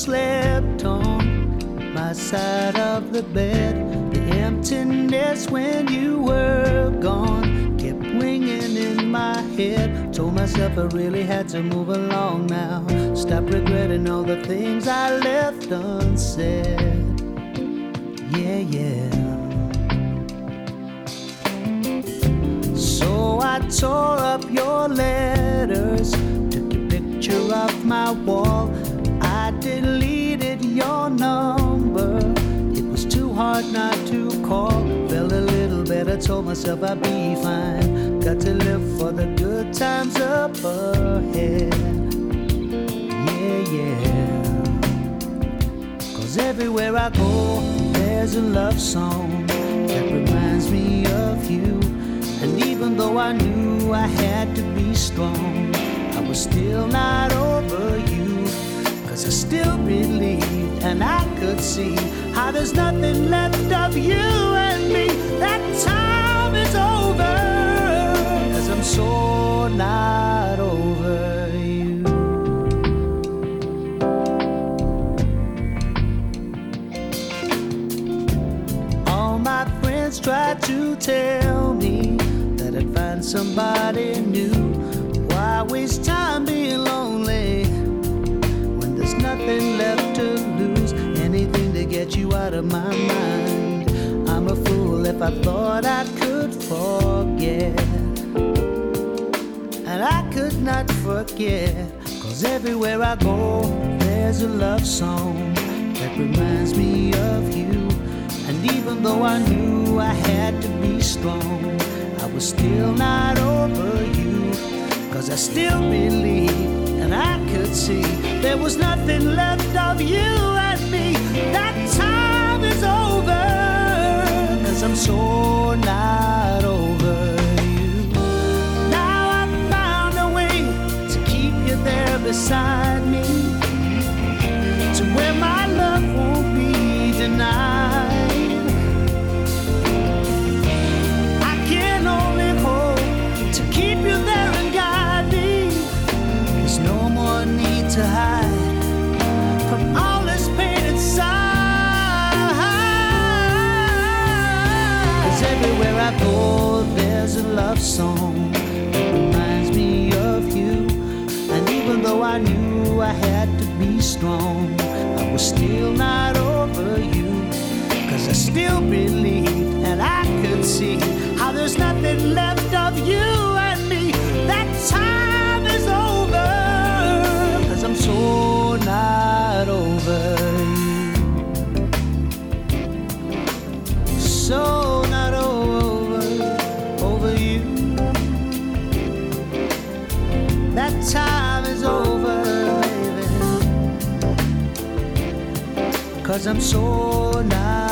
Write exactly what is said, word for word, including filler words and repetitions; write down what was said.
slept on my side of the bed. The emptiness when you were gone kept ringing in my head. Told myself I really had to move along now. Stop regretting all the things I left unsaid. Yeah, yeah. So I tore up your letters, took your picture off my wall. I deleted your number, it was too hard not to call. Felt a little better, told myself I'd be fine. Got to live for the good times up ahead. Yeah, yeah. Cause everywhere I go, there's a love song that reminds me of you. And even though I knew I had to be strong, I was still not over you. Cause I still believed and I could see how there's nothing left of you and me. That time is over, cause I'm so not over you. All my friends tried to tell me that I'd find somebody new. Why waste time being lonely when there's nothing left to lose? Anything to get you out of my mind. I'm a fool if I thought I could forget. And I could not forget. Cause everywhere I go, there's a love song that reminds me of you. And even though I knew I had to be strong, I was still not over you. Cause I still believed and I could see there was nothing left of you and me. That time is over, cause I'm so not over you. Now I've found a way to keep you there beside me, to where my love won't be denied. To hide from all this pain inside. Cause everywhere I go, there's a love song that reminds me of you. And even though I knew I had to be strong, I was still not over you. Cause I still believed and I could see how there's nothing left of you and me. That time is over, I'm so not over you. So not over, over you. That time is over, baby. Cause I'm so not